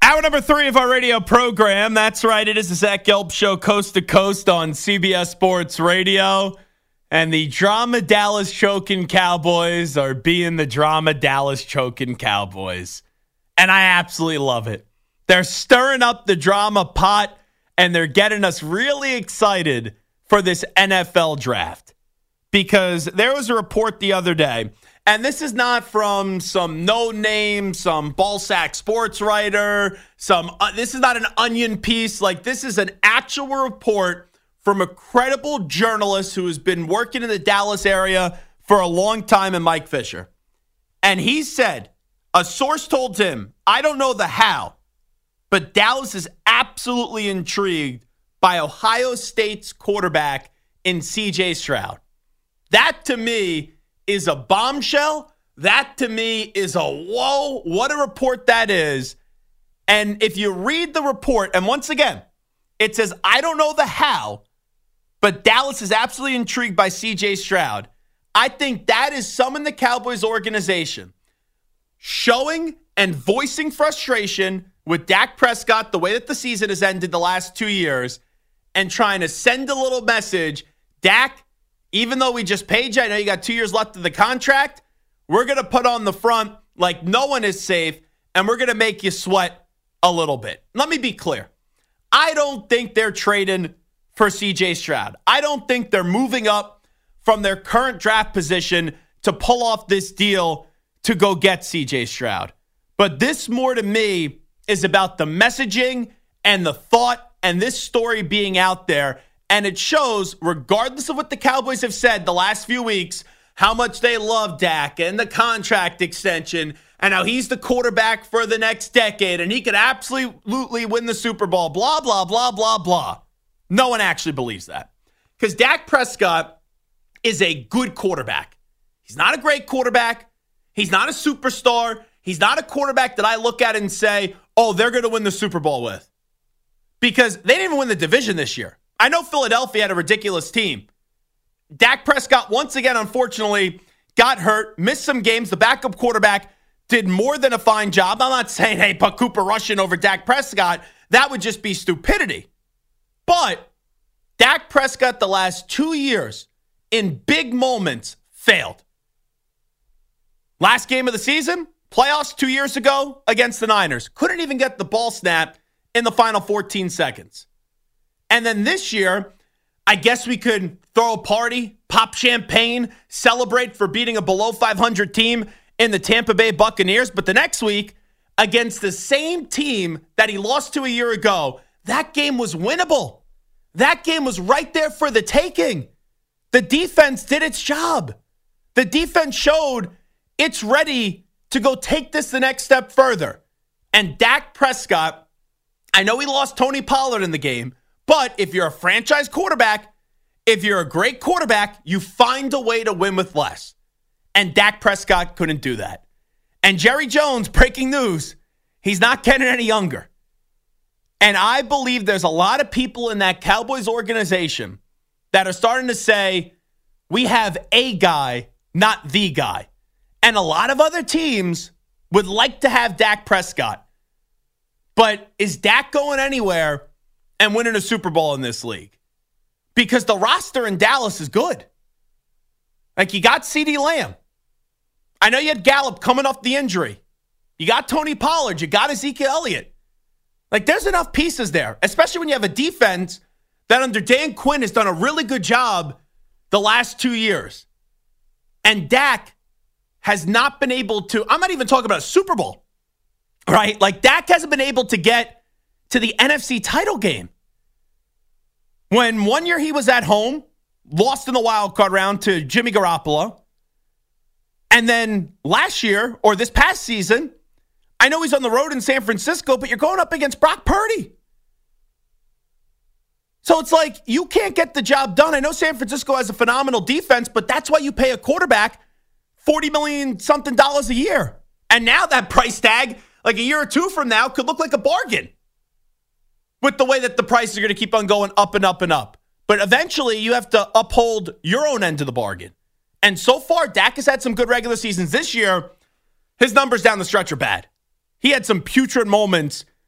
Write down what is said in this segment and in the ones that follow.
Hour number 3 of our radio program. That's right. It is the Zach Gelb Show, coast to coast on CBS Sports Radio. And the drama Dallas choking Cowboys are being the drama Dallas choking Cowboys. And I absolutely love it. They're stirring up the drama pot, and they're getting us really excited for this NFL draft. Because there was a report the other day, and this is not from some no-name, some ballsack sports writer, this is not an Onion piece. Like, this is an actual report from a credible journalist who has been working in the Dallas area for a long time, and Mike Fisher. And he said, a source told him, I don't know the how, but Dallas is absolutely intrigued by Ohio State's quarterback in C.J. Stroud. That, to me, is a bombshell. That, to me, is a whoa, what a report that is. And if you read the report, and once again, it says, I don't know the how, but Dallas is absolutely intrigued by C.J. Stroud. I think that is some in the Cowboys organization showing and voicing frustration with Dak Prescott, the way that the season has ended the last 2 years, and trying to send a little message. Dak, even though we just paid you, I know you got 2 years left of the contract, we're going to put on the front like no one is safe, and we're going to make you sweat a little bit. Let me be clear. I don't think they're trading for C.J. Stroud. I don't think they're moving up from their current draft position to pull off this deal to go get C.J. Stroud. But this, more to me, is about the messaging and the thought and this story being out there. And it shows, regardless of what the Cowboys have said the last few weeks, how much they love Dak and the contract extension and how he's the quarterback for the next decade and he could absolutely win the Super Bowl, blah, blah, blah, blah, blah. No one actually believes that. Because Dak Prescott is a good quarterback. He's not a great quarterback. He's not a superstar. He's not a quarterback that I look at and say, oh, they're going to win the Super Bowl with. Because they didn't even win the division this year. I know Philadelphia had a ridiculous team. Dak Prescott, once again, unfortunately, got hurt, missed some games. The backup quarterback did more than a fine job. I'm not saying, hey, put Cooper Rush in over Dak Prescott. That would just be stupidity. But Dak Prescott, the last 2 years, in big moments, failed. Last game of the season, playoffs 2 years ago against the Niners. Couldn't even get the ball snap in the final 14 seconds. And then this year, I guess we could throw a party, pop champagne, celebrate for beating a below 500 team in the Tampa Bay Buccaneers. But the next week, against the same team that he lost to a year ago, that game was winnable. That game was right there for the taking. The defense did its job. The defense showed it's ready to go take this the next step further. And Dak Prescott, I know he lost Tony Pollard in the game, but if you're a franchise quarterback, if you're a great quarterback, you find a way to win with less. And Dak Prescott couldn't do that. And Jerry Jones, breaking news, he's not getting any younger. And I believe there's a lot of people in that Cowboys organization that are starting to say, we have a guy, not the guy. And a lot of other teams would like to have Dak Prescott. But is Dak going anywhere and winning a Super Bowl in this league? Because the roster in Dallas is good. Like, you got CeeDee Lamb. I know you had Gallup coming off the injury. You got Tony Pollard. You got Ezekiel Elliott. Like, there's enough pieces there, especially when you have a defense that under Dan Quinn has done a really good job the last 2 years. And Dak has not been able to, I'm not even talking about a Super Bowl, right? Like, Dak hasn't been able to get to the NFC title game. When 1 year he was at home, lost in the wild card round to Jimmy Garoppolo. And then last year, or this past season, I know he's on the road in San Francisco, but you're going up against Brock Purdy. So it's like, you can't get the job done. I know San Francisco has a phenomenal defense, but that's why you pay a quarterback $40 million something a year. And now that price tag, like a year or two from now, could look like a bargain with the way that the prices are going to keep on going up and up and up. But eventually, you have to uphold your own end of the bargain. And so far, Dak has had some good regular seasons. This year, his numbers down the stretch are bad. He had some putrid moments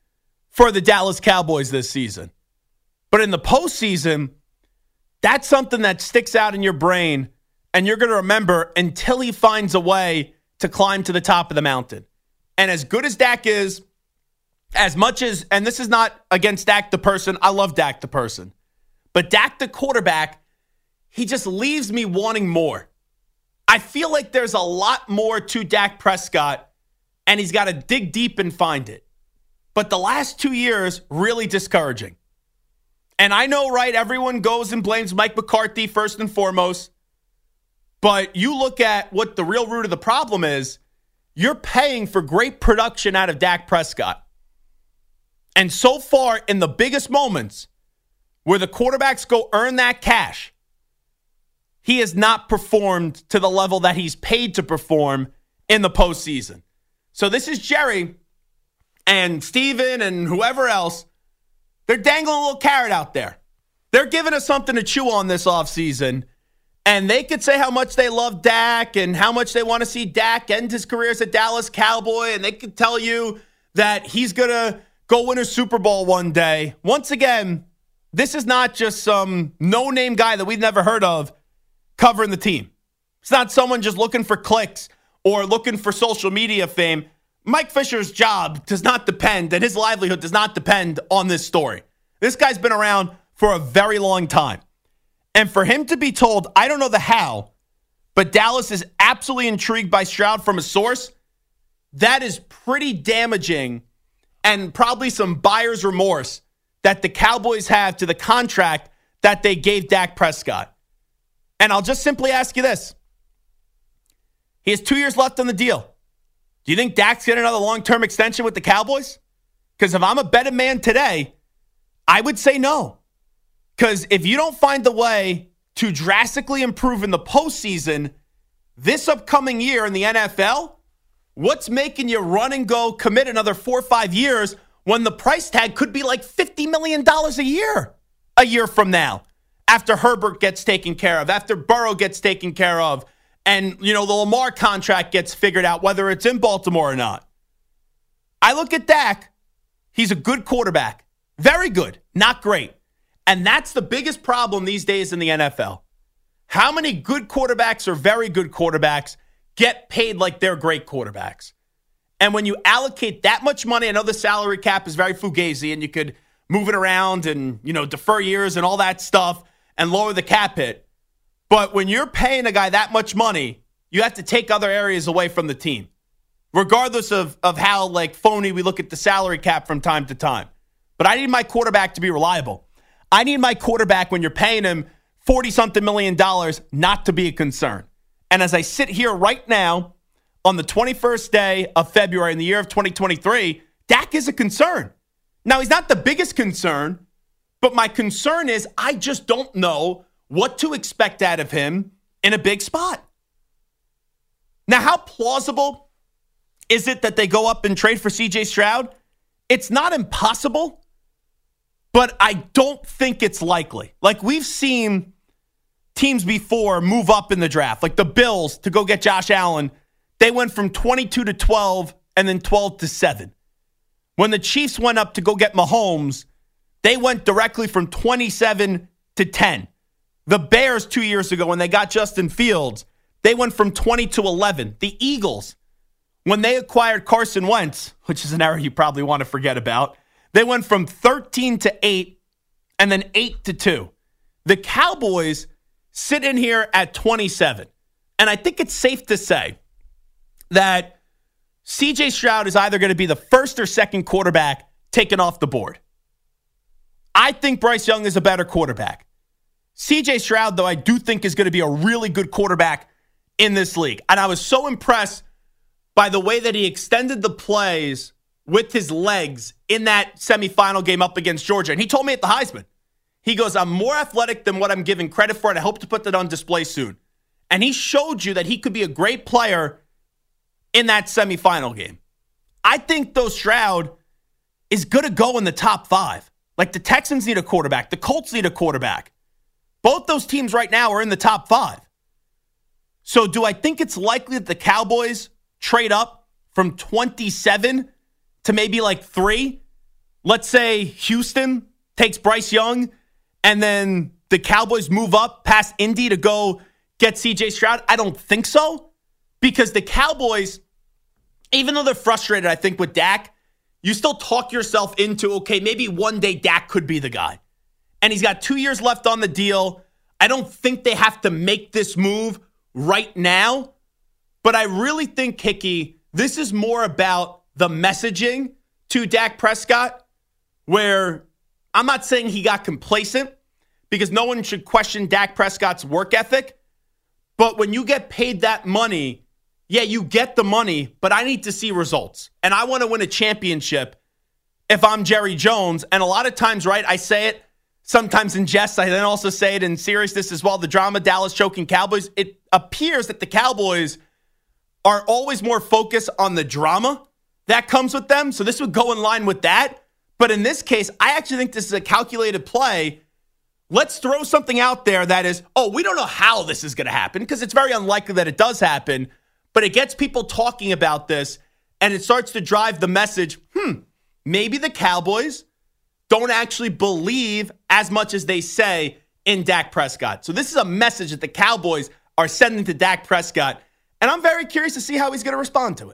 for the Dallas Cowboys this season. But in the postseason, that's something that sticks out in your brain, and you're going to remember until he finds a way to climb to the top of the mountain. And as good as Dak is, as much as, and this is not against Dak the person, I love Dak the person, but Dak the quarterback, he just leaves me wanting more. I feel like there's a lot more to Dak Prescott, and he's got to dig deep and find it. But the last 2 years, really discouraging. And I know, right, everyone goes and blames Mike McCarthy first and foremost. But you look at what the real root of the problem is, you're paying for great production out of Dak Prescott. And so far, in the biggest moments where the quarterbacks go earn that cash, he has not performed to the level that he's paid to perform in the postseason. So this is Jerry and Steven and whoever else. They're dangling a little carrot out there. They're giving us something to chew on this offseason. And they could say how much they love Dak and how much they want to see Dak end his career as a Dallas Cowboy. And they could tell you that he's going to go win a Super Bowl one day. Once again, this is not just some no-name guy that we've never heard of covering the team. It's not someone just looking for clicks or looking for social media fame. Mike Fisher's job does not depend, and his livelihood does not depend on this story. This guy's been around for a very long time. And for him to be told, I don't know the how, but Dallas is absolutely intrigued by Stroud from a source, that is pretty damaging and probably some buyer's remorse that the Cowboys have to the contract that they gave Dak Prescott. And I'll just simply ask you this. He has 2 years left on the deal. Do you think Dak's getting another long-term extension with the Cowboys? Because if I'm a betting man today, I would say no. Because if you don't find the way to drastically improve in the postseason this upcoming year in the NFL, what's making you run and go commit another 4 or 5 years when the price tag could be like $50 million a year from now, after Herbert gets taken care of, after Burrow gets taken care of, and, the Lamar contract gets figured out, whether it's in Baltimore or not. I look at Dak. He's a good quarterback. Very good. Not great. And that's the biggest problem these days in the NFL. How many good quarterbacks or very good quarterbacks get paid like they're great quarterbacks? And when you allocate that much money, I know the salary cap is very fugazi and you could move it around and, defer years and all that stuff and lower the cap hit. But when you're paying a guy that much money, you have to take other areas away from the team, regardless of how phony we look at the salary cap from time to time. But I need my quarterback to be reliable. I need my quarterback, when you're paying him $40-something million, not to be a concern. And as I sit here right now on the 21st day of February in the year of 2023, Dak is a concern. Now, he's not the biggest concern, but my concern is I just don't know what to expect out of him in a big spot. Now, how plausible is it that they go up and trade for C.J. Stroud? It's not impossible, but I don't think it's likely. We've seen teams before move up in the draft, like the Bills to go get Josh Allen. They went from 22 to 12 and then 12 to 7. When the Chiefs went up to go get Mahomes, they went directly from 27 to 10. The Bears 2 years ago, when they got Justin Fields, they went from 20 to 11. The Eagles, when they acquired Carson Wentz, which is an era you probably want to forget about, they went from 13 to 8 and then 8 to 2. The Cowboys sit in here at 27. And I think it's safe to say that C.J. Stroud is either going to be the first or second quarterback taken off the board. I think Bryce Young is a better quarterback. C.J. Stroud, though, I do think is going to be a really good quarterback in this league. And I was so impressed by the way that he extended the plays with his legs in that semifinal game up against Georgia. And he told me at the Heisman, he goes, I'm more athletic than what I'm given credit for, and I hope to put that on display soon. And he showed you that he could be a great player in that semifinal game. I think, though, Stroud is going to go in the top 5. The Texans need a quarterback. The Colts need a quarterback. Both those teams right now are in the top 5. So do I think it's likely that the Cowboys trade up from 27 to maybe 3 let's say Houston takes Bryce Young and then the Cowboys move up past Indy to go get CJ Stroud? I don't think so, because the Cowboys, even though they're frustrated, I think, with Dak, you still talk yourself into, okay, maybe one day Dak could be the guy. And he's got 2 years left on the deal. I don't think they have to make this move right now, but I really think, Hickey, this is more about the messaging to Dak Prescott, where I'm not saying he got complacent, because no one should question Dak Prescott's work ethic. But when you get paid that money, yeah, you get the money, but I need to see results. And I want to win a championship if I'm Jerry Jones. And a lot of times, right, I say it sometimes in jest. I then also say it in seriousness as well. The drama, Dallas choking Cowboys. It appears that the Cowboys are always more focused on the drama that comes with them. So this would go in line with that. But in this case, I actually think this is a calculated play. Let's throw something out there that is, we don't know how this is going to happen, because it's very unlikely that it does happen, but it gets people talking about this, and it starts to drive the message, maybe the Cowboys don't actually believe as much as they say in Dak Prescott. So this is a message that the Cowboys are sending to Dak Prescott, and I'm very curious to see how he's going to respond to it.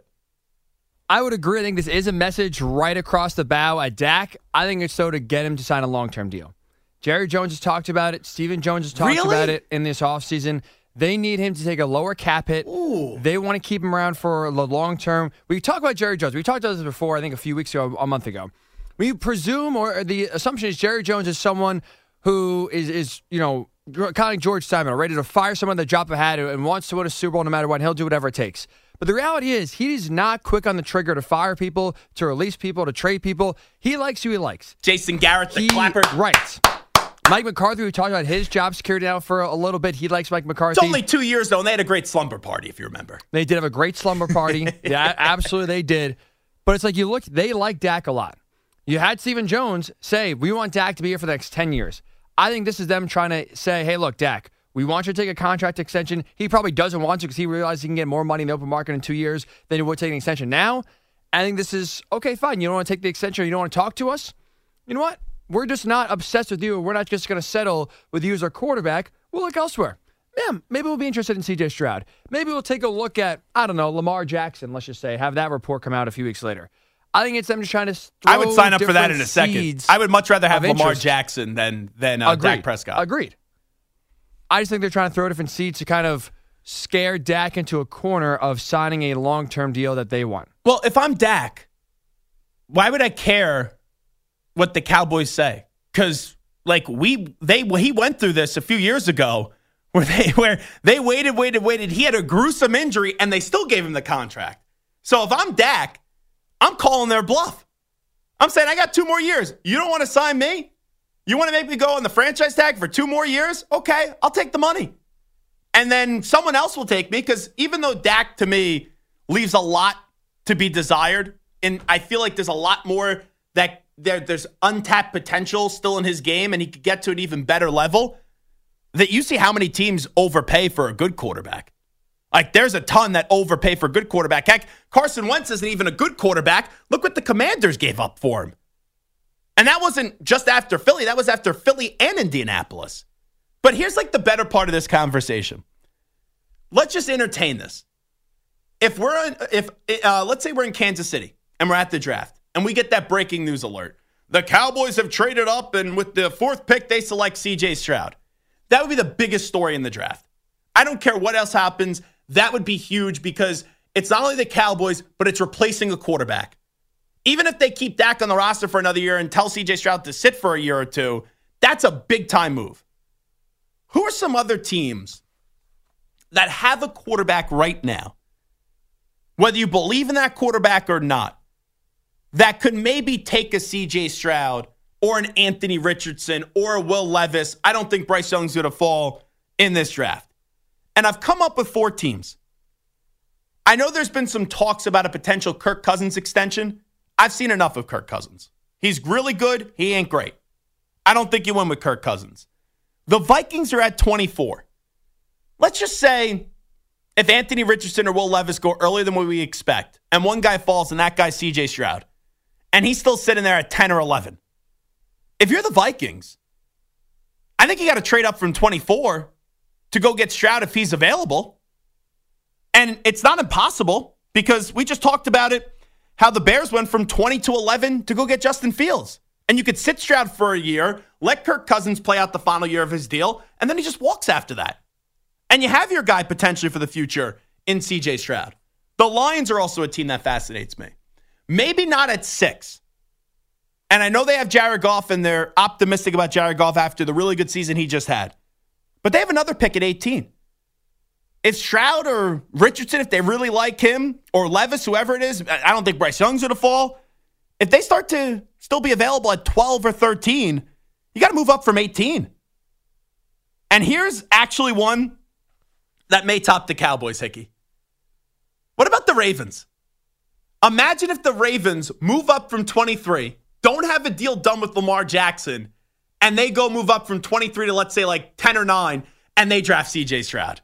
I would agree. I think this is a message right across the bow at Dak. I think it's so to get him to sign a long-term deal. Jerry Jones has talked about it. Stephen Jones has talked about it in this offseason. They need him to take a lower cap hit. Ooh. They want to keep him around for the long term. We talk about Jerry Jones. We talked about this before, I think a few weeks ago, a month ago. We presume, or the assumption is, Jerry Jones is someone who is kind of like George Steinbrenner, ready to fire someone that drop a hat and wants to win a Super Bowl no matter what, and he'll do whatever it takes. But the reality is, he's not quick on the trigger to fire people, to release people, to trade people. He likes who he likes. Jason Garrett, the clapper. Right. Mike McCarthy, we talked about his job security now for a little bit. He likes Mike McCarthy. It's only 2 years, though, and they had a great slumber party, if you remember. They did have a great slumber party. Yeah, absolutely they did. But it's like, you look, they like Dak a lot. You had Stephen Jones say, we want Dak to be here for the next 10 years. I think this is them trying to say, hey, look, Dak, we want you to take a contract extension. He probably doesn't want to, because he realizes he can get more money in the open market in 2 years than he would take an extension now. I think this is, okay, fine. You don't want to take the extension, or you don't want to talk to us? You know what? We're just not obsessed with you. We're not just going to settle with you as our quarterback. We'll look elsewhere. Yeah, maybe we'll be interested in CJ Stroud. Maybe we'll take a look at, Lamar Jackson, let's just say, have that report come out a few weeks later. I think it's them just trying to throw I would sign up for that in a second. I would much rather have Lamar Jackson than Dak Prescott. Agreed. I just think they're trying to throw different seeds to kind of scare Dak into a corner of signing a long-term deal that they want. Well, if I'm Dak, why would I care what the Cowboys say? Because he went through this a few years ago where they waited. He had a gruesome injury and they still gave him the contract. So if I'm Dak, I'm calling their bluff. I'm saying, I got 2 more years. You don't want to sign me? You want to make me go on the franchise tag for 2 more years? Okay, I'll take the money. And then someone else will take me, because even though Dak, to me, leaves a lot to be desired, and I feel like there's a lot more that there's untapped potential still in his game, and he could get to an even better level, that you see how many teams overpay for a good quarterback. Like, there's a ton that overpay for a good quarterback. Heck, Carson Wentz isn't even a good quarterback. Look what the Commanders gave up for him. And that wasn't just after Philly. That was after Philly and Indianapolis. But here's like the better part of this conversation. Let's just entertain this. Let's say we're in Kansas City and we're at the draft and we get that breaking news alert. The Cowboys have traded up, and with the 4th pick, they select CJ Stroud. That would be the biggest story in the draft. I don't care what else happens. That would be huge, because it's not only the Cowboys, but it's replacing a quarterback. Even if they keep Dak on the roster for another year and tell CJ Stroud to sit for a year or two, that's a big-time move. Who are some other teams that have a quarterback right now, whether you believe in that quarterback or not, that could maybe take a CJ Stroud or an Anthony Richardson or a Will Levis? I don't think Bryce Young's going to fall in this draft. And I've come up with 4 teams. I know there's been some talks about a potential Kirk Cousins extension. I've seen enough of Kirk Cousins. He's really good. He ain't great. I don't think you win with Kirk Cousins. The Vikings are at 24. Let's just say if Anthony Richardson or Will Levis go earlier than what we expect, and one guy falls and that guy's CJ Stroud, and he's still sitting there at 10 or 11. If you're the Vikings, I think you got to trade up from 24 to go get Stroud if he's available. And it's not impossible because we just talked about it, how the Bears went from 20 to 11 to go get Justin Fields. And you could sit Stroud for a year, let Kirk Cousins play out the final year of his deal, and then he just walks after that. And you have your guy potentially for the future in C.J. Stroud. The Lions are also a team that fascinates me. Maybe not at 6. And I know they have Jared Goff, and they're optimistic about Jared Goff after the really good season he just had. But they have another pick at 18. If Stroud or Richardson, if they really like him, or Levis, whoever it is, I don't think Bryce Young's going to fall. If they start to still be available at 12 or 13, you got to move up from 18. And here's actually one that may top the Cowboys, Hickey. What about the Ravens? Imagine if the Ravens move up from 23, don't have a deal done with Lamar Jackson, and they go move up from 23 to, let's say, like 10 or 9, and they draft C.J. Stroud.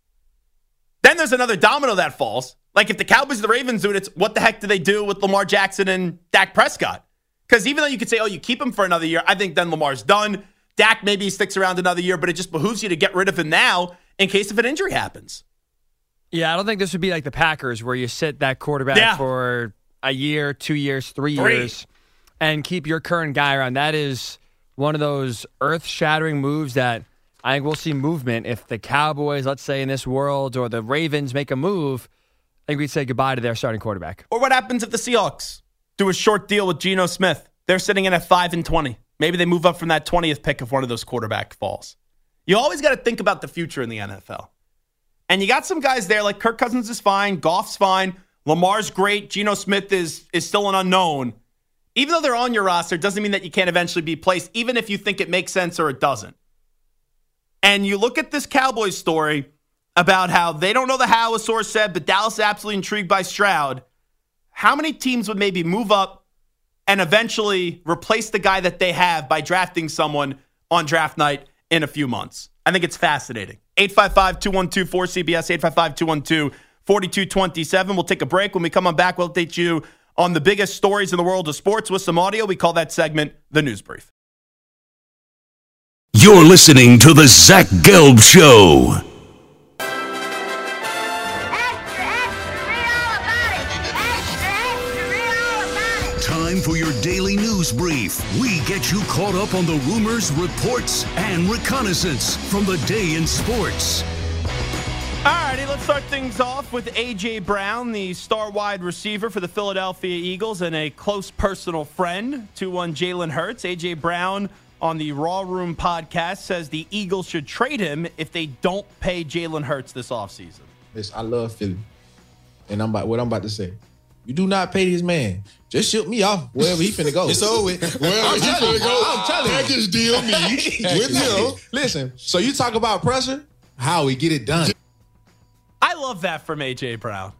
Then there's another domino that falls. Like if the Cowboys and the Ravens do it, it's what the heck do they do with Lamar Jackson and Dak Prescott? Because even though you could say, oh, you keep him for another year, I think then Lamar's done. Dak maybe sticks around another year, but it just behooves you to get rid of him now in case if an injury happens. Yeah, I don't think this would be like the Packers where you sit that quarterback for a year, 2 years, 3 years, and keep your current guy around. That is one of those earth-shattering moves that I think we'll see movement. If the Cowboys, let's say in this world, or the Ravens make a move, I think we'd say goodbye to their starting quarterback. Or what happens if the Seahawks do a short deal with Geno Smith? They're sitting in at 5-20. Maybe they move up from that 20th pick if one of those quarterback falls. You always got to think about the future in the NFL. And you got some guys there, like Kirk Cousins is fine, Goff's fine, Lamar's great, Geno Smith is still an unknown. Even though they're on your roster, doesn't mean that you can't eventually be placed, even if you think it makes sense or it doesn't. And you look at this Cowboys story about how they don't know the how, a source said, but Dallas is absolutely intrigued by Stroud. How many teams would maybe move up and eventually replace the guy that they have by drafting someone on draft night in a few months? I think it's fascinating. 855-212-4CBS, 855-212-4227. We'll take a break. When we come on back, we'll update you on the biggest stories in the world of sports with some audio. We call that segment The News Brief. You're listening to The Zach Gelb Show. Time for your daily news brief. We get you caught up on the rumors, reports, and reconnaissance from the day in sports. All righty, let's start things off with A.J. Brown, the star wide receiver for the Philadelphia Eagles and a close personal friend to one Jalen Hurts. A.J. Brown on the Raw Room podcast says the Eagles should trade him if they don't pay Jalen Hurts this offseason. I love Philly. And what I'm about to say. You do not pay this man. Just ship me off wherever he finna go. It's over. Wherever he finna go, I'm telling you. package deal me with him. Listen, so you talk about pressure, how we get it done. I love that from A.J. Brown.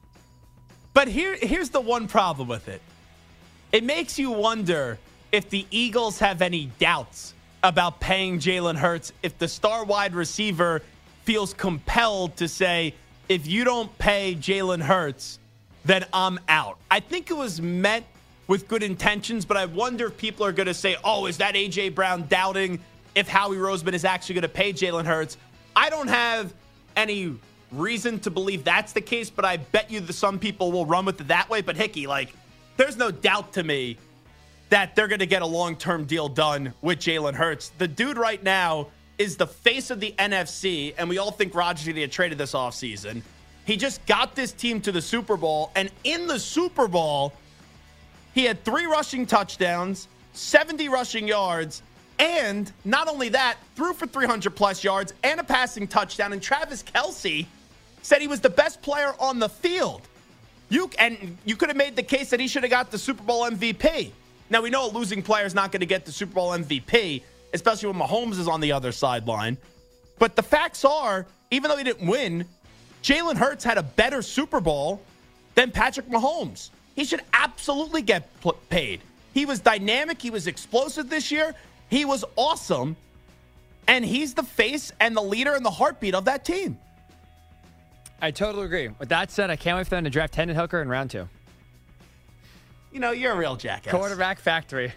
But here's the one problem with it. It makes you wonder if the Eagles have any doubts about paying Jalen Hurts, if the star wide receiver feels compelled to say, if you don't pay Jalen Hurts, then I'm out. I think it was met with good intentions, but I wonder if people are going to say, oh, is that A.J. Brown doubting if Howie Roseman is actually going to pay Jalen Hurts? I don't have any reason to believe that's the case, but I bet you some people will run with it that way. But Hickey, there's no doubt to me that they're going to get a long-term deal done with Jalen Hurts. The dude right now is the face of the NFC, and we all think Rodgers going to get traded this offseason. He just got this team to the Super Bowl, and in the Super Bowl, he had 3 rushing touchdowns, 70 rushing yards, and not only that, threw for 300-plus yards and a passing touchdown, and Travis Kelce said he was the best player on the field. You could have made the case that he should have got the Super Bowl MVP. Now, we know a losing player is not going to get the Super Bowl MVP, especially when Mahomes is on the other sideline. But the facts are, even though he didn't win, Jalen Hurts had a better Super Bowl than Patrick Mahomes. He should absolutely get paid. He was dynamic. He was explosive this year. He was awesome. And he's the face and the leader and the heartbeat of that team. I totally agree. With that said, I can't wait for them to draft Hendon Hooker in round 2. you're a real jackass. Quarterback factory.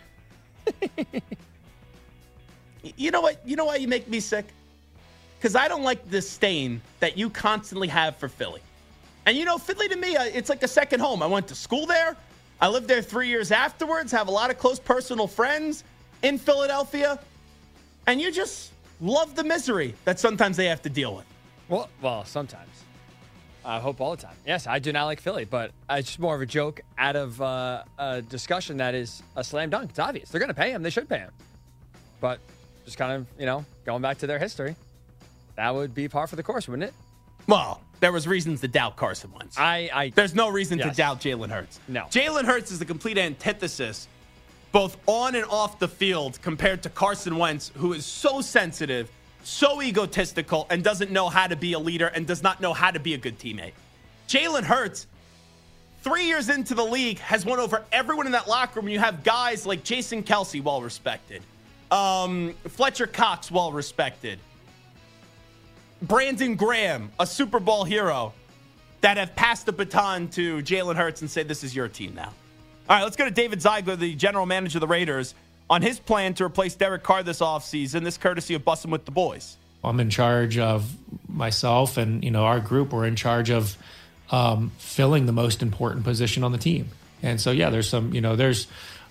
You know what? You know why you make me sick? Because I don't like this stain that you constantly have for Philly. And Philly to me, it's like a second home. I went to school there. I lived there 3 years afterwards, have a lot of close personal friends in Philadelphia. And you just love the misery that sometimes they have to deal with. Well, sometimes. I hope all the time. Yes, I do not like Philly, but it's just more of a joke out of a discussion that is a slam dunk. It's obvious. They're going to pay him. They should pay him. But just kind of, going back to their history, that would be par for the course, wouldn't it? Well, there was reasons to doubt Carson Wentz. There's no reason to doubt Jalen Hurts. No. Jalen Hurts is the complete antithesis, both on and off the field, compared to Carson Wentz, who is so sensitive, so egotistical, and doesn't know how to be a leader and does not know how to be a good teammate. Jalen Hurts, 3 years into the league, has won over everyone in that locker room. You have guys like Jason Kelce, well-respected. Fletcher Cox, well-respected. Brandon Graham, a Super Bowl hero, that have passed the baton to Jalen Hurts and say, this is your team now. All right, let's go to David Ziegler, the general manager of the Raiders, on his plan to replace Derek Carr this offseason, this courtesy of Bussin' with the Boys. I'm in charge of myself and, our group. We're in charge of filling the most important position on the team. And so, yeah, there's some, there's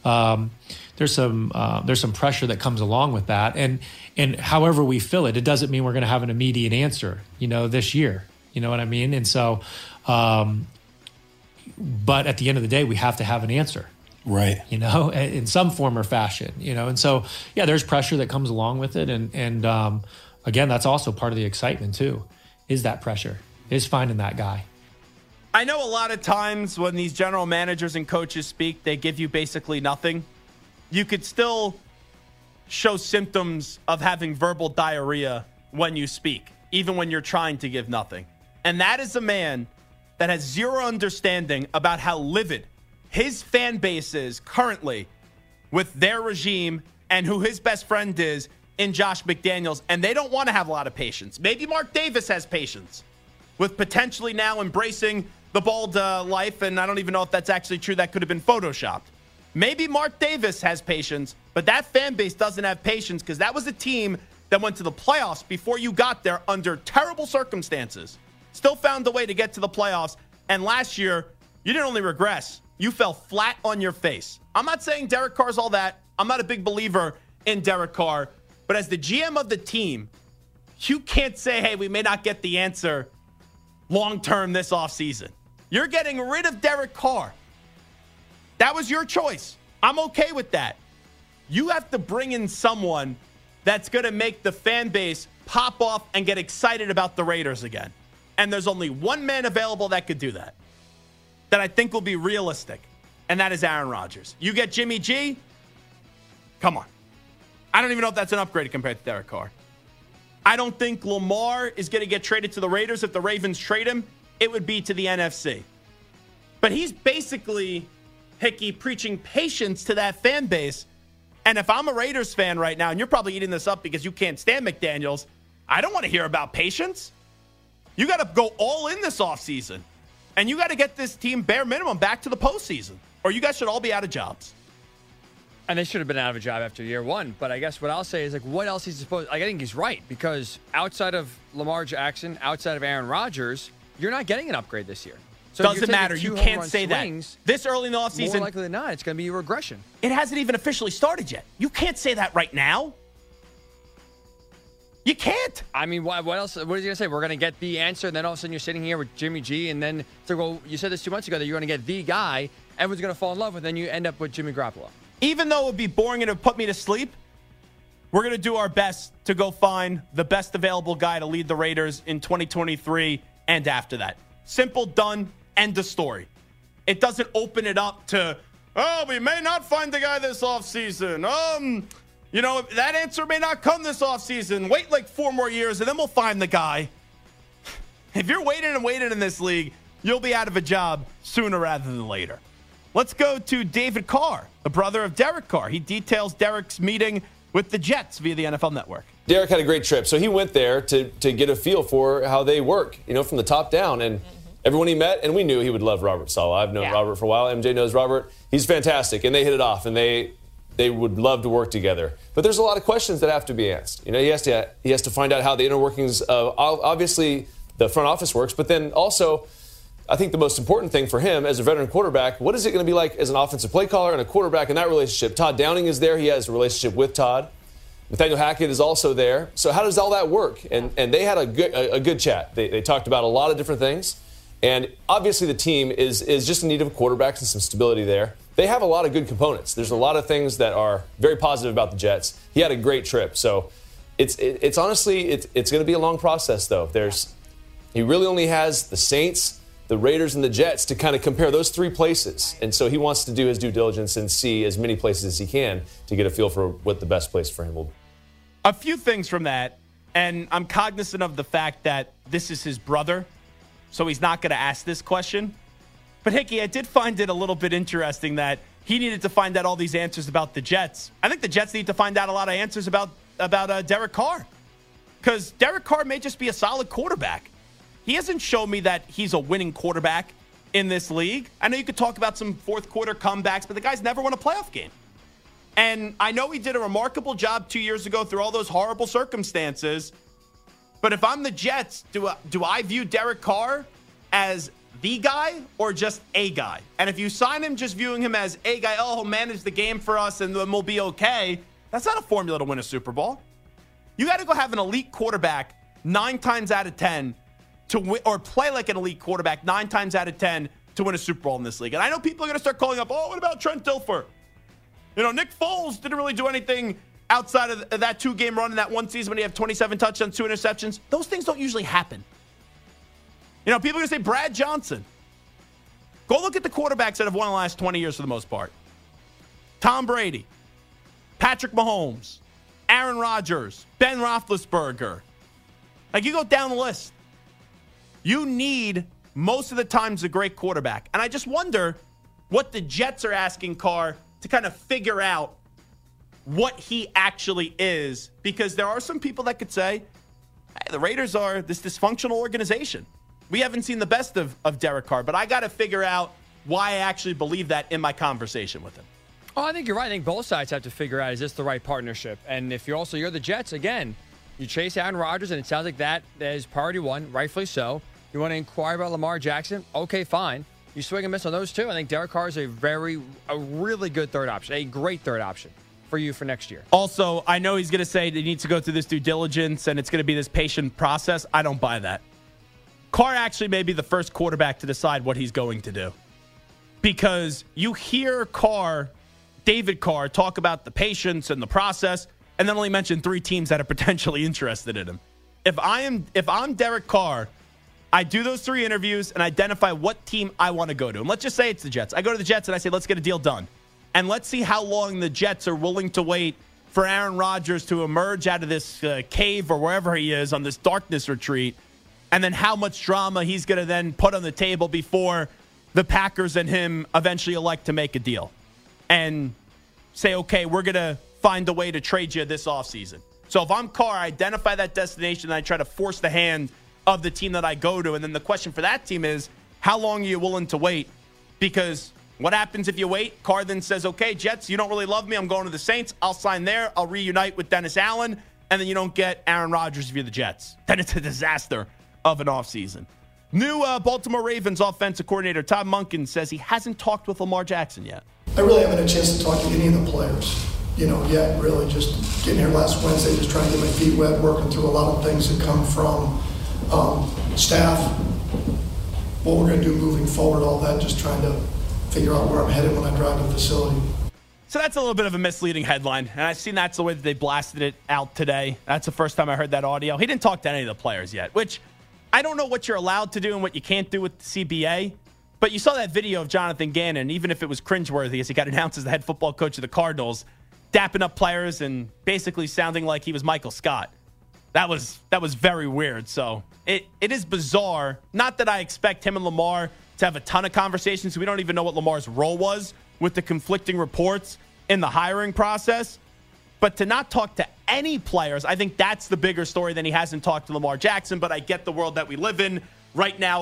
some pressure that comes along with that. And however we fill it, it doesn't mean we're going to have an immediate answer, this year. You know what I mean? And so, but at the end of the day, we have to have an answer. Right. In some form or fashion, and so, yeah, there's pressure that comes along with it. And again, that's also part of the excitement too, is that pressure, is finding that guy. I know a lot of times when these general managers and coaches speak, they give you basically nothing. You could still show symptoms of having verbal diarrhea when you speak, even when you're trying to give nothing. And that is a man that has zero understanding about how livid his fan base is currently with their regime and who his best friend is in Josh McDaniels. And they don't want to have a lot of patience. Maybe Mark Davis has patience with potentially now embracing the bald life. And I don't even know if that's actually true. That could have been photoshopped. Maybe Mark Davis has patience, but that fan base doesn't have patience because that was a team that went to the playoffs before you got there under terrible circumstances. Still found a way to get to the playoffs. And last year, you didn't only regress. You fell flat on your face. I'm not saying Derek Carr's all that. I'm not a big believer in Derek Carr. But as the GM of the team, you can't say, hey, we may not get the answer long-term this offseason. You're getting rid of Derek Carr. That was your choice. I'm okay with that. You have to bring in someone that's going to make the fan base pop off and get excited about the Raiders again. And there's only one man available that could do that I think will be realistic, and that is Aaron Rodgers. You get Jimmy G, come on. I don't even know if that's an upgrade compared to Derek Carr. I don't think Lamar is going to get traded to the Raiders. If the Ravens trade him, it would be to the NFC. But he's basically, Hickey, preaching patience to that fan base. And if I'm a Raiders fan right now, and you're probably eating this up because you can't stand McDaniels, I don't want to hear about patience. You got to go all in this offseason. And you got to get this team bare minimum back to the postseason. Or you guys should all be out of jobs. And they should have been out of a job after year one. But I guess what I'll say is, what else he's supposed to... I think he's right. Because outside of Lamar Jackson, outside of Aaron Rodgers, you're not getting an upgrade this year. So doesn't matter. You can't say that. This early in the offseason... More likely than not, it's going to be a regression. It hasn't even officially started yet. You can't say that right now. You can't. I mean, what else? What is he going to say? We're going to get the answer, and then all of a sudden you're sitting here with Jimmy G, and then it's like, well, you said this 2 months ago that you're going to get the guy, everyone's going to fall in love with, and then you end up with Jimmy Garoppolo. Even though it would be boring and it would put me to sleep, we're going to do our best to go find the best available guy to lead the Raiders in 2023 and after that. Simple, done, end of story. It doesn't open it up to, we may not find the guy this offseason. That answer may not come this offseason. Wait like 4 more years, and then we'll find the guy. If you're waiting and waiting in this league, you'll be out of a job sooner rather than later. Let's go to David Carr, the brother of Derek Carr. He details Derek's meeting with the Jets via the NFL Network. Derek had a great trip. So he went there to get a feel for how they work, from the top down. And everyone he met, and we knew he would love Robert Saleh. I've known Robert for a while. MJ knows Robert. He's fantastic, and they hit it off, and they would love to work together. But there's a lot of questions that have to be asked. He has to find out how the inner workings of obviously the front office works, but then also I think the most important thing for him as a veteran quarterback, what is it going to be like as an offensive play caller and a quarterback in that relationship? Todd Downing is there. He has a relationship with Todd. Nathaniel Hackett is also there. So how does all that work? And they had a good chat. They talked about a lot of different things. And obviously the team is just in need of a quarterback and some stability there. They have a lot of good components. There's a lot of things that are very positive about the Jets. He had a great trip. So it's honestly, it's going to be a long process, though. He really only has the Saints, the Raiders, and the Jets to kind of compare those three places. And so he wants to do his due diligence and see as many places as he can to get a feel for what the best place for him will be. A few things from that, and I'm cognizant of the fact that this is his brother, so he's not going to ask this question. But, Hickey, I did find it a little bit interesting that he needed to find out all these answers about the Jets. I think the Jets need to find out a lot of answers about Derek Carr, because Derek Carr may just be a solid quarterback. He hasn't shown me that he's a winning quarterback in this league. I know you could talk about some fourth-quarter comebacks, but the guy's never won a playoff game. And I know he did a remarkable job 2 years ago through all those horrible circumstances. But if I'm the Jets, do I view Derek Carr as the guy or just a guy? And if you sign him just viewing him as a guy, he'll manage the game for us and then we'll be okay, that's not a formula to win a Super Bowl. You got to go have an elite quarterback 9 times out of 10 to win, or play like an elite quarterback 9 times out of 10 to win a Super Bowl in this league. And I know people are going to start calling up, what about Trent Dilfer? Nick Foles didn't really do anything outside of that 2-game run in that one season when he had 27 touchdowns, 2 interceptions. Those things don't usually happen. People are going to say Brad Johnson. Go look at the quarterbacks that have won in the last 20 years for the most part. Tom Brady, Patrick Mahomes, Aaron Rodgers, Ben Roethlisberger. You go down the list. You need, most of the times, a great quarterback. And I just wonder what the Jets are asking Carr to kind of figure out what he actually is, because there are some people that could say, hey, the Raiders are this dysfunctional organization. We haven't seen the best of Derek Carr, but I got to figure out why I actually believe that in my conversation with him. Oh, I think you're right. I think both sides have to figure out, is this the right partnership? And if you're the Jets, again, you chase Aaron Rodgers, and it sounds like that is priority one, rightfully so. You want to inquire about Lamar Jackson? Okay, fine. You swing and miss on those two. I think Derek Carr is a really good third option, a great third option for you for next year. Also, I know he's going to say that he needs to go through this due diligence and it's going to be this patient process. I don't buy that. Carr actually may be the first quarterback to decide what he's going to do, because you hear David Carr, talk about the patience and the process, and then only mention 3 teams that are potentially interested in him. If I'm Derek Carr, I do those 3 interviews and identify what team I want to go to. And let's just say it's the Jets. I go to the Jets and I say, let's get a deal done. And let's see how long the Jets are willing to wait for Aaron Rodgers to emerge out of this cave or wherever he is on this darkness retreat, and then how much drama he's going to then put on the table before the Packers and him eventually elect to make a deal and say, okay, we're going to find a way to trade you this offseason. So if I'm Carr, I identify that destination and I try to force the hand of the team that I go to. And then the question for that team is, how long are you willing to wait? Because what happens if you wait? Carr then says, okay, Jets, you don't really love me. I'm going to the Saints. I'll sign there. I'll reunite with Dennis Allen. And then you don't get Aaron Rodgers if you're the Jets. Then it's a disaster of an offseason. New Baltimore Ravens offensive coordinator Todd Monken says he hasn't talked with Lamar Jackson yet. I really haven't had a chance to talk to any of the players, yet. Really just getting here last Wednesday, just trying to get my feet wet, working through a lot of things that come from staff, what we're going to do moving forward, all that, just trying to figure out where I'm headed when I drive to the facility. So that's a little bit of a misleading headline, and I've seen that's the way that they blasted it out today. That's the first time I heard that audio. He didn't talk to any of the players yet, which I don't know what you're allowed to do and what you can't do with the CBA, but you saw that video of Jonathan Gannon, even if it was cringeworthy as he got announced as the head football coach of the Cardinals, dapping up players and basically sounding like he was Michael Scott. That was very weird. So it is bizarre. Not that I expect him and Lamar to have a ton of conversations. We don't even know what Lamar's role was with the conflicting reports in the hiring process. But to not talk to any players, I think that's the bigger story than he hasn't talked to Lamar Jackson. But I get the world that we live in. Right now, it's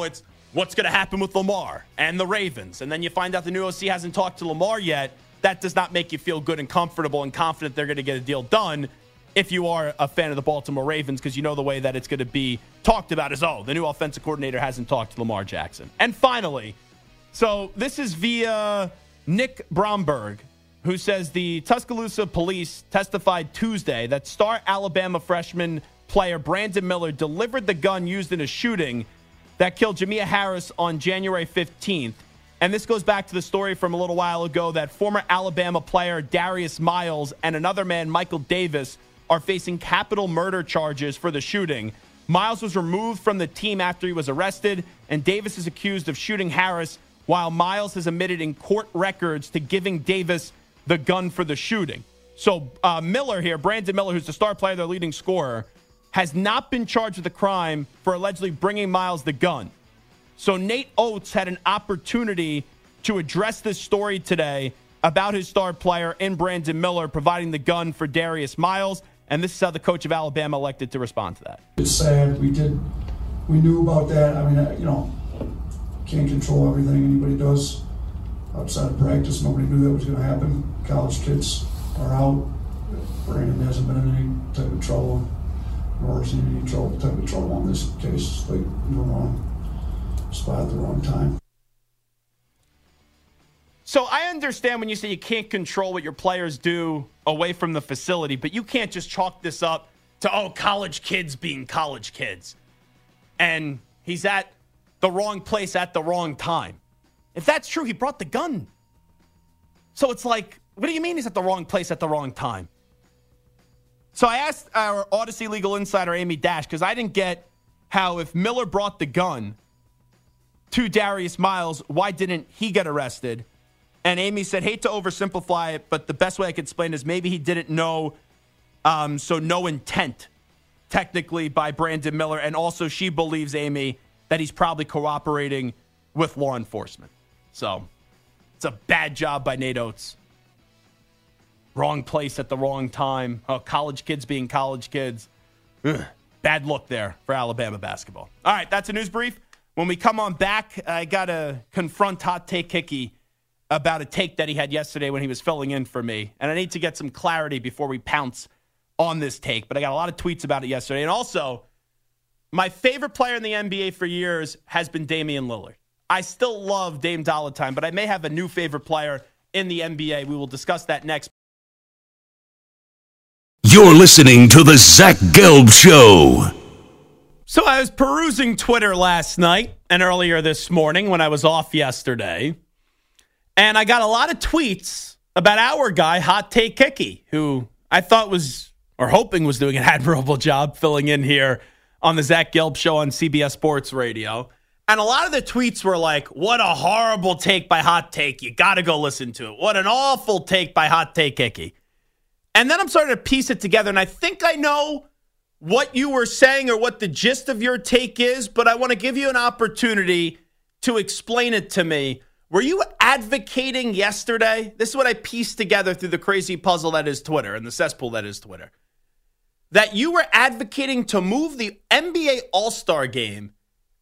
what's going to happen with Lamar and the Ravens, and then you find out the new OC hasn't talked to Lamar yet, that does not make you feel good and comfortable and confident they're going to get a deal done if you are a fan of the Baltimore Ravens, because you know the way that it's going to be talked about is, the new offensive coordinator hasn't talked to Lamar Jackson. And finally, so this is via Nick Bromberg, who says the Tuscaloosa police testified Tuesday that star Alabama freshman player Brandon Miller delivered the gun used in a shooting that killed Jamea Harris on January 15th. And this goes back to the story from a little while ago that former Alabama player Darius Miles and another man, Michael Davis, are facing capital murder charges for the shooting. Miles was removed from the team after he was arrested, and Davis is accused of shooting Harris, while Miles has admitted in court records to giving Davis the gun for the shooting. So Miller here, Brandon Miller, who's the star player, their leading scorer, has not been charged with the crime for allegedly bringing Miles the gun. So Nate Oates had an opportunity to address this story today about his star player in Brandon Miller providing the gun for Darius Miles. And this is how the coach of Alabama elected to respond to that. It's sad. We knew about that. I mean, can't control everything anybody does outside of practice. Nobody knew that was going to happen. College kids are out. Brandon hasn't been in any type of trouble, nor is he in any type of trouble on this case. Like, in the wrong spot at the wrong time. So I understand when you say you can't control what your players do away from the facility, but you can't just chalk this up to, college kids being college kids. And he's at the wrong place at the wrong time. If that's true, he brought the gun. So it's like, what do you mean he's at the wrong place at the wrong time? So I asked our Odyssey legal insider, Amy Dash, because I didn't get how if Miller brought the gun to Darius Miles, why didn't he get arrested? And Amy said, hate to oversimplify it, but the best way I could explain is maybe he didn't know, so no intent, technically, by Brandon Miller. And also she believes, Amy, that he's probably cooperating with law enforcement. So it's a bad job by Nate Oates. Wrong place at the wrong time. College kids being college kids. Ugh, bad look there for Alabama basketball. All right, that's a news brief. When we come on back, I got to confront Hot Take Hickey about a take that he had yesterday when he was filling in for me. And I need to get some clarity before we pounce on this take. But I got a lot of tweets about it yesterday. And also, my favorite player in the NBA for years has been Damian Lillard. I still love Dame Dollar, but I may have a new favorite player in the NBA. We will discuss that next. You're listening to the Zach Gelb Show. So I was perusing Twitter last night and earlier this morning when I was off yesterday. And I got a lot of tweets about our guy, Hot Take Hickey, who I thought was, or hoping was doing an admirable job filling in here on the Zach Gelb Show on CBS Sports Radio. And a lot of the tweets were like, what a horrible take by Hot Take. You got to go listen to it. What an awful take by Hot Take Hickey. And then I'm starting to piece it together, and I think I know what you were saying or what the gist of your take is, but I want to give you an opportunity to explain it to me. Were you advocating yesterday? This is what I pieced together through the crazy puzzle that is Twitter and the cesspool that is Twitter. That you were advocating to move the NBA All-Star Game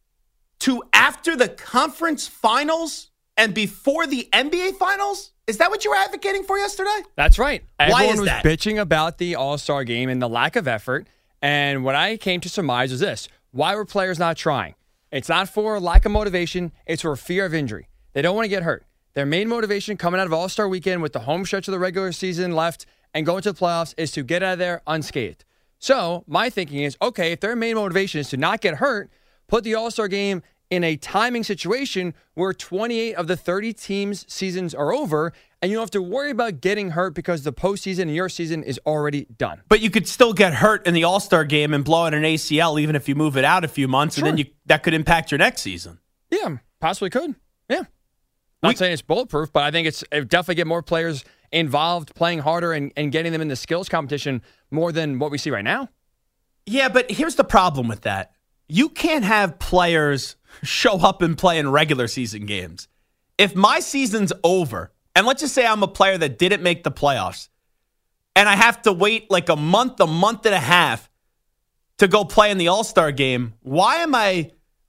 to after the conference finals and before the NBA finals? Is that what you were advocating for yesterday? That's right. Why Everyone is was that? bitching about the All-Star Game and the lack of effort. And what I came to surmise was this. Why were players not trying? It's not for lack of motivation. It's for fear of injury. They don't want to get hurt. Their main motivation coming out of All-Star Weekend with the home stretch of the regular season left and going to the playoffs is to get out of there unscathed. So my thinking is, okay, if their main motivation is to not get hurt, put the All-Star Game in a timing situation where 28 of the 30 teams' seasons are over, and you don't have to worry about getting hurt because the postseason in your season is already done. But you could still get hurt in the All-Star Game and blow out an ACL even if you move it out a few months, Sure. and then that could impact your next season. Yeah, possibly could. Yeah. Not saying it's bulletproof, but I think it definitely get more players involved, playing harder and getting them in the skills competition more than what we see right now. Yeah, but here's the problem with that. You can't have players show up and play in regular season games. If my season's over, and let's just say I'm a player that didn't make the playoffs, and I have to wait like a month and a half to go play in the All-Star Game, why am I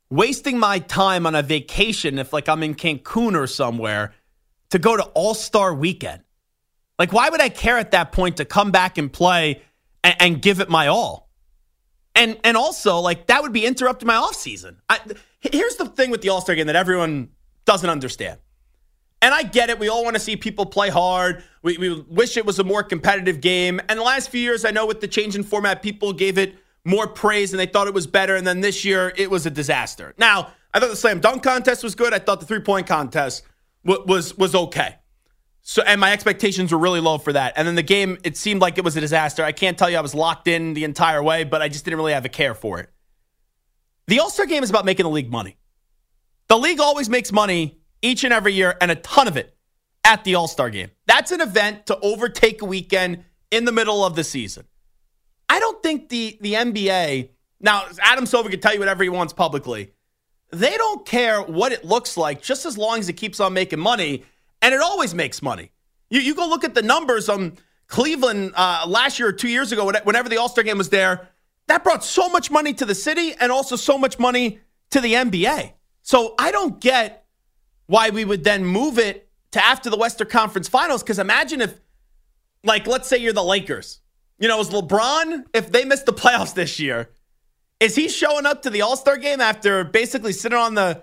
wasting my time on a vacation if like I'm in Cancun or somewhere to go to All-Star Weekend. Like, why would I care at that point to come back and play and give it my all? And also, like, that would be interrupting my offseason. Here's the thing with the All-Star game that everyone doesn't understand. And I get it. We all want to see people play hard. We wish it was a more competitive game. And the last few years, I know with the change in format, people gave it more praise and they thought it was better. And then this year, it was a disaster. Now, I thought the slam dunk contest was good. I thought the three-point contest was okay. So, and my expectations were really low for that. And then the game, it seemed like it was a disaster. I can't tell you I was locked in the entire way, but I just didn't really have a care for it. The All-Star game is about making the league money. The league always makes money each and every year, and a ton of it at the All-Star game. That's an event to overtake a weekend in the middle of the season. I don't think the NBA, now Adam Silver can tell you whatever he wants publicly, they don't care what it looks like just as long as it keeps on making money, and it always makes money. You go look at the numbers on Cleveland last year or 2 years ago, whenever the All-Star game was there, that brought so much money to the city and also so much money to the NBA. So I don't get why we would then move it to after the Western Conference Finals. Because imagine if, like, let's say you're the Lakers. You know, is LeBron, if they missed the playoffs this year, is he showing up to the All-Star game after basically sitting on the,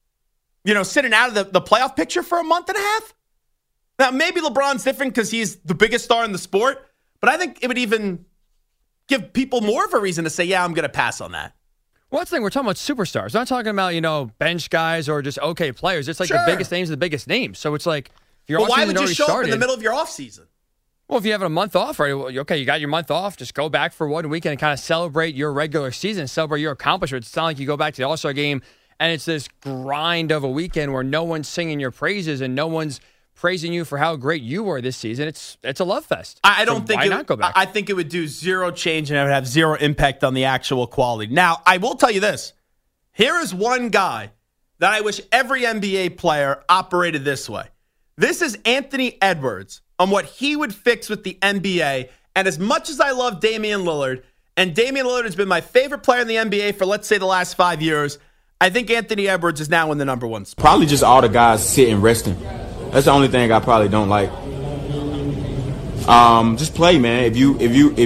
sitting out of the playoff picture for a month and a half? Now, maybe LeBron's different because he's the biggest star in the sport, but I think it would even give people more of a reason to say, yeah, I'm going to pass on that. Well, that's the thing. We're talking about superstars. We're not talking about, bench guys or just okay players. It's like the biggest names are the biggest names. So it's like, if you're why would you show up in the middle of your offseason? Well, if you have a month off, right? Well, okay, you got your month off. Just go back for 1 weekend and kind of celebrate your regular season, celebrate your accomplishments. It's not like you go back to the All-Star game and it's this grind of a weekend where no one's singing your praises and no one's praising you for how great you were this season. It's a love fest. I don't think why not go back? I think it would do zero change and it would have zero impact on the actual quality. Now, I will tell you this. Here is one guy that I wish every NBA player operated this way. This is Anthony Edwards on what he would fix with the NBA. And as much as I love Damian Lillard, and Damian Lillard has been my favorite player in the NBA for, let's say, the last 5 years, I think Anthony Edwards is now in the number one spot. Probably just all the guys sitting, resting. That's the only thing I probably don't like. Just play, man. If you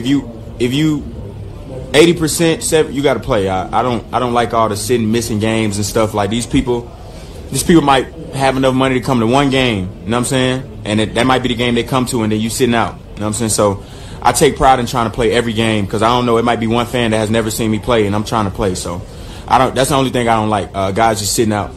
80%, you got to play. I don't like all the sitting, missing games and stuff. Like these people might have enough money to come to one game. You know what I'm saying? And that might be the game they come to, and then you sitting out. You know what I'm saying? So I take pride in trying to play every game because I don't know. It might be one fan that has never seen me play, and I'm trying to play. So that's the only thing I don't like. Guys just sitting out.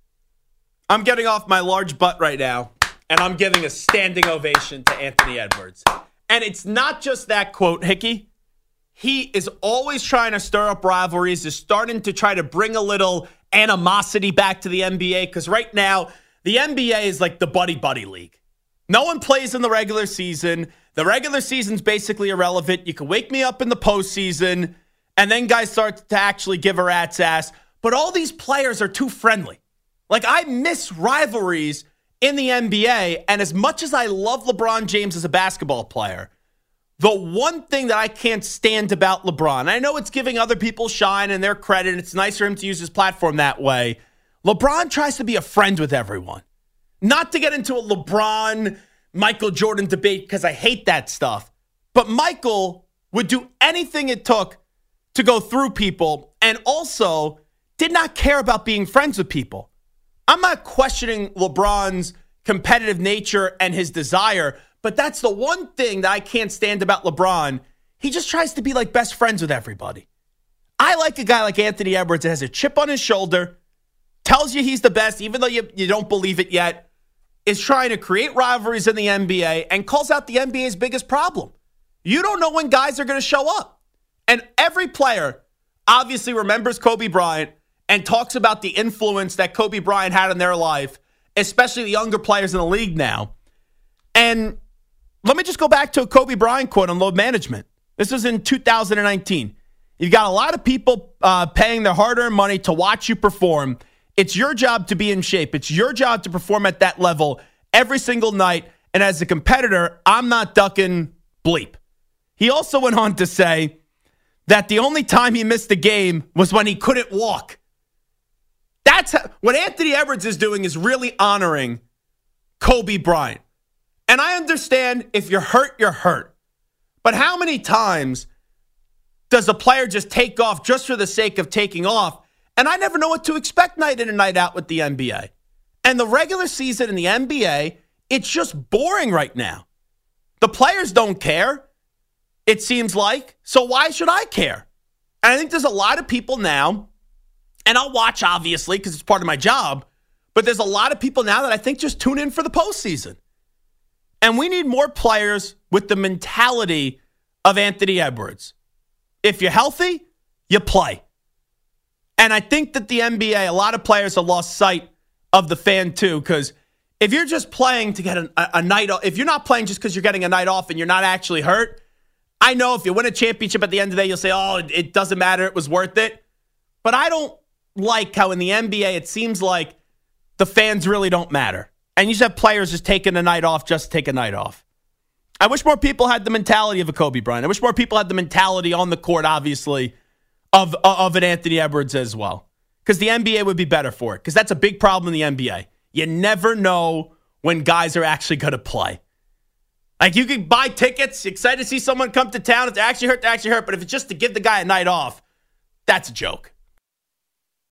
I'm getting off my large butt right now, and I'm giving a standing ovation to Anthony Edwards. And it's not just that quote, Hickey. He is always trying to stir up rivalries, is starting to try to bring a little animosity back to the NBA, because right now, the NBA is like the buddy-buddy league. No one plays in the regular season. The regular season's basically irrelevant. You can wake me up in the postseason, and then guys start to actually give a rat's ass. But all these players are too friendly. Like, I miss rivalries in the NBA, and as much as I love LeBron James as a basketball player, the one thing that I can't stand about LeBron, I know it's giving other people shine and their credit, and it's nice for him to use his platform that way. LeBron tries to be a friend with everyone. Not to get into a LeBron, Michael Jordan debate, because I hate that stuff. But Michael would do anything it took to go through people, and also did not care about being friends with people. I'm not questioning LeBron's competitive nature and his desire, but that's the one thing that I can't stand about LeBron. He just tries to be like best friends with everybody. I like a guy like Anthony Edwards that has a chip on his shoulder, tells you he's the best, even though you don't believe it yet, is trying to create rivalries in the NBA, and calls out the NBA's biggest problem. You don't know when guys are going to show up. And every player obviously remembers Kobe Bryant and talks about the influence that Kobe Bryant had in their life, especially the younger players in the league now. And let me just go back to a Kobe Bryant quote on load management. This was in 2019. You've got a lot of people paying their hard-earned money to watch you perform. It's your job to be in shape. It's your job to perform at that level every single night. And as a competitor, I'm not ducking bleep. He also went on to say that the only time he missed a game was when he couldn't walk. What Anthony Edwards is doing is really honoring Kobe Bryant. And I understand if you're hurt, you're hurt. But how many times does a player just take off just for the sake of taking off? And I never know what to expect night in and night out with the NBA. And the regular season in the NBA, it's just boring right now. The players don't care, it seems like. So why should I care? And I think there's a lot of people now, and I'll watch, obviously, because it's part of my job, but there's a lot of people now that I think just tune in for the postseason. And we need more players with the mentality of Anthony Edwards. If you're healthy, you play. And I think that the NBA, a lot of players have lost sight of the fan too, because if you're just playing to get a night off, if you're not playing just because you're getting a night off and you're not actually hurt, I know if you win a championship at the end of the day, you'll say, oh, it doesn't matter, it was worth it. But I don't like how in the NBA it seems like the fans really don't matter. And you just have players just taking a night off just to take a night off. I wish more people had the mentality of a Kobe Bryant. I wish more people had the mentality on the court, obviously, of an Anthony Edwards as well. Because the NBA would be better for it. Because that's a big problem in the NBA. You never know when guys are actually going to play. Like, you can buy tickets, excited to see someone come to town. If they're actually hurt, they're actually hurt. But if it's just to give the guy a night off, that's a joke.